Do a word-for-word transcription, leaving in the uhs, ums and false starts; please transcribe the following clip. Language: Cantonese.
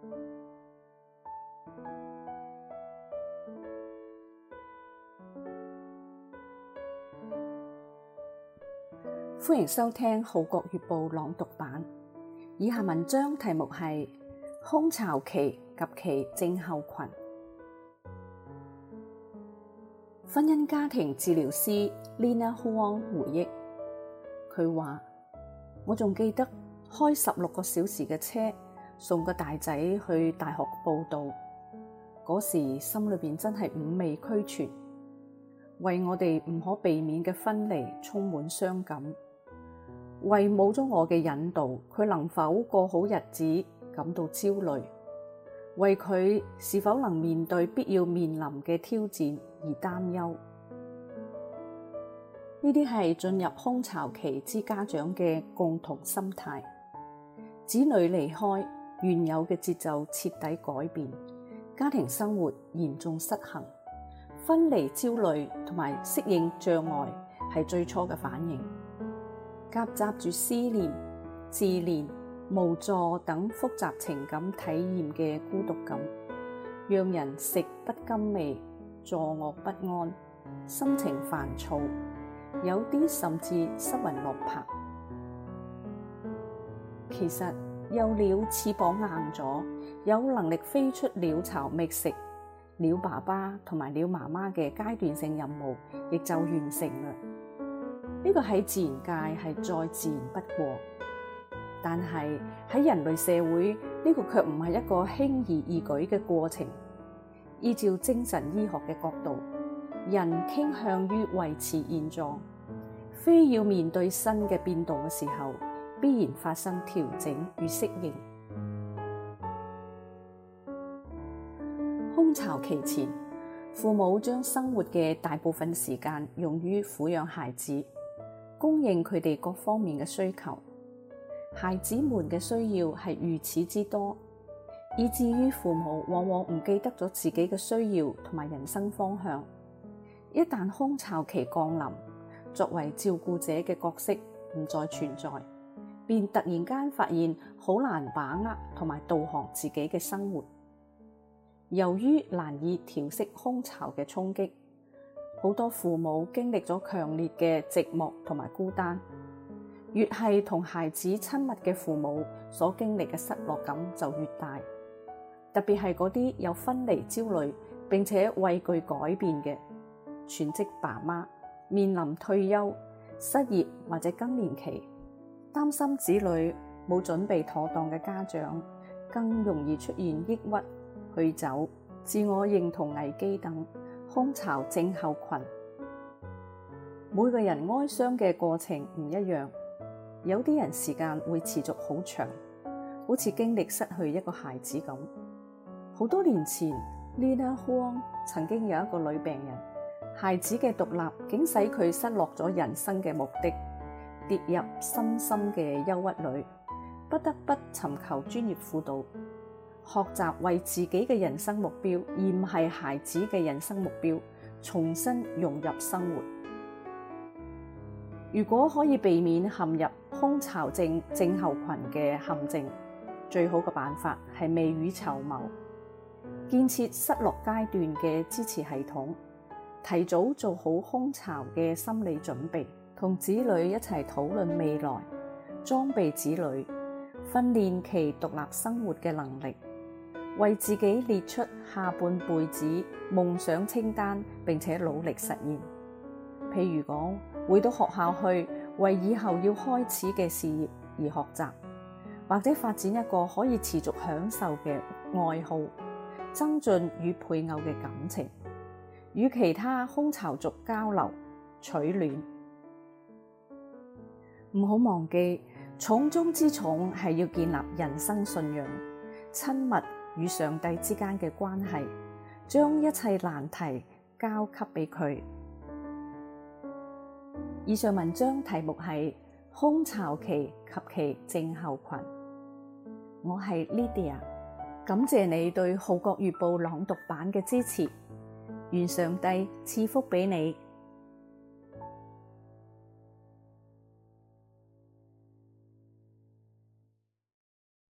歡迎收聽《號角月報》朗讀版。以下文章題目係《空巢期及其症候群》。婚姻家庭治療師 Lina Huang 回憶，佢話：我仲記得開十六個小時嘅車送個大仔去大學報到，嗰時心裏邊真係五味俱全，為我哋唔可避免嘅分離充滿傷感，為冇咗我嘅引導，佢能否過好日子感到焦慮，為佢是否能面對必要面臨嘅挑戰而擔憂。呢啲係進入空巢期之家長嘅共同心態。子女離開，原有嘅節奏徹底改變，家庭生活嚴重失衡，分離焦慮同埋適應障礙係最初嘅反應，夾雜住思念、自憐、無助等複雜情感體驗嘅孤獨感，讓人食不甘味，坐臥不安，心情煩躁，有啲甚至失魂落魄。其實幼鳥翅膀硬咗，有能力飛出鳥巢覓食，鳥爸爸同埋鳥媽媽嘅階段性任務亦就完成啦。呢個喺自然界係再自然不過，但係喺人類社會，呢個卻唔係一個輕而易舉嘅過程。依照精神醫學嘅角度，人傾向於維持現狀，非要面對新嘅變動嘅時候，必然發生調整與適應。空巢期前，父母將生活嘅大部分時間用於撫養孩子，供應佢哋各方面嘅需求。孩子們嘅需要係如此之多，以至於父母往往唔記得咗自己嘅需要同埋人生方向。一旦空巢期降臨，作為照顧者嘅角色唔再存在，便突然間發現好難把握同埋導航自己嘅生活。由於難以調適空巢嘅衝擊，好多父母經歷咗強烈嘅寂寞同埋孤單。越係同孩子親密嘅父母所經歷嘅失落感就越大，特別係嗰啲有分離焦慮並且畏懼改變嘅全職爸媽，面臨退休、失業或者更年期，擔心子女冇準備妥當嘅家長，更容易出現抑鬱、酗酒、自我認同危機等空巢症候群。每個人哀傷嘅過程唔一樣，有啲人時間會持續好長，好似經歷失去一個孩子咁。好多年前 Lina Huang 曾經有一個女病人，孩子嘅獨立竟使佢失落咗人生嘅目的，跌入深深嘅憂鬱裏，不得不尋求專業輔導，學習為自己嘅人生目標而唔係孩子嘅人生目標重新融入生活。如果可以避免陷入空巢症症候群嘅陷阱，最好嘅辦法係未雨綢繆，建設失落階段嘅支持系統，提早做好空巢嘅心理準備，同子女一齊討論未來，裝備子女，訓練其獨立生活嘅能力，為自己列出下半輩子夢想清單，並且努力實現。譬如講，回到學校去為以後要開始嘅事業而學習，或者發展一個可以持續享受嘅愛好，增進與配偶嘅感情，與其他空巢族交流取暖。唔好忘記，重中之重係要建立人生信仰，親密與上帝之間嘅關係，將一切難題交給俾佢。以上文章題目係空巢期及其症候群。我係 Lydia， 感謝你對《號角月報》朗讀版嘅支持，願上帝賜福俾你。